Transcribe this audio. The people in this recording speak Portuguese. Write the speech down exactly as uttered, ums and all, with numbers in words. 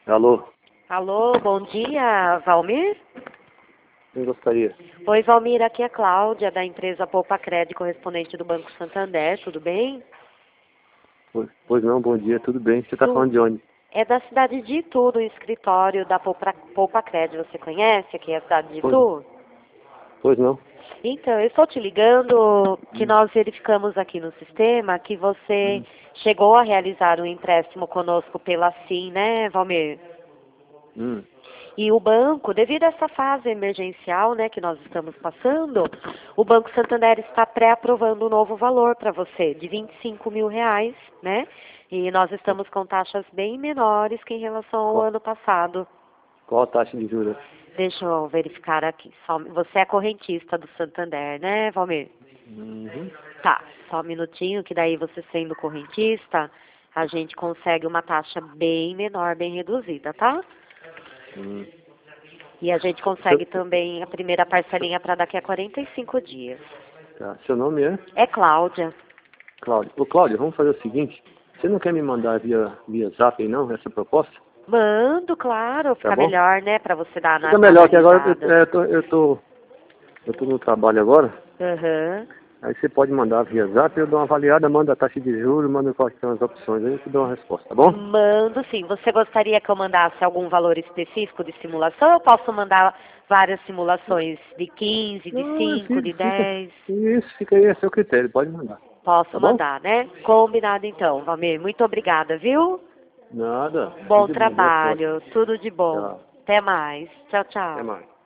Alô, Alô, bom dia, Valmir? quem gostaria? Oi, Valmir, aqui é a Cláudia, da empresa Poupa Crédito, correspondente do Banco Santander, tudo bem? Pois, pois não, bom dia, tudo bem? Você está Tu- falando de onde? É da cidade de Itu, do escritório da Poupa, Poupa Crédito, você conhece aqui a cidade de Pois, Itu? pois não. Então, eu estou te ligando que Hum, nós verificamos aqui no sistema que você hum, chegou a realizar um empréstimo conosco pela Sim, né, Valmir? hum. E o banco, devido a essa fase emergencial, né, que nós estamos passando, o Banco Santander está pré-aprovando um novo valor para você, de vinte e cinco mil reais, né? E nós estamos com taxas bem menores que em relação ao Qual, ano passado. qual a taxa de juros? Deixa eu verificar aqui. Só- você é correntista do Santander, né, Valmir? Uhum. Tá, só um minutinho, que daí você sendo correntista, a gente consegue uma taxa bem menor, bem reduzida, tá? Hum. E a gente Seu, consegue também a primeira parcelinha para daqui a quarenta e cinco dias. tá, seu nome é? É Cláudia. Cláudio. Ô, Cláudio, vamos fazer o seguinte. Você não quer me mandar via, via zap aí, não, essa proposta? Mando, claro, Tá fica bom? melhor, né, para você dar Fica uma melhor que agora eu, analisada. é, eu, tô, eu, tô, eu tô no trabalho agora. Aham. Aí você pode mandar via zap, eu dou uma avaliada, mando a taxa de juros, mando quais são as opções, aí eu te dou uma resposta, tá bom? Mando sim. Você gostaria que eu mandasse algum valor específico de simulação? Eu posso mandar várias simulações de quinze, de Não, cinco, de fica, fica, dez. isso, fica aí a seu critério, pode mandar. Posso Tá bom? mandar, né? Combinado então, Valmir. Muito obrada, viu? Nada, tudo Bom de bom, boa sorte. trabalho, tudo de bom. Tchau, Até mais. Tchau, até tchau. mais.